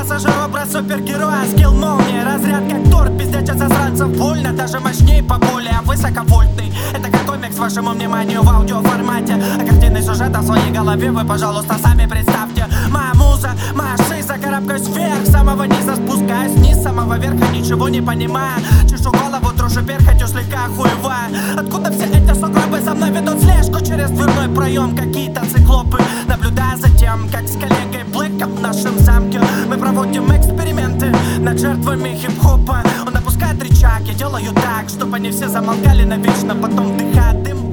пассажир, образ супергероя, скилл молния, разряд как торт, пиздяча засранцев больно, даже мощней по более высоковольтный. Это как комикс вашему вниманию в аудиоформате, а картинный сюжет в своей голове вы, пожалуйста, сами представьте. Моя муза, моя шиза, карабкаюсь вверх, самого низа спускаюсь вниз, самого верха ничего не понимая, чешу голову, трушу перхотью слегка охуевая. Откуда все эти сугробы за мной ведут слежку через дверной проем, какие-то циклопы, наблюдая за тем, как с коллегой Блэком в нашем замке мы проводим эксперименты над жертвами хип-хопа. Он опускает рычаг, я делаю так, чтобы они все замолкали навечно, потом вдыхает дым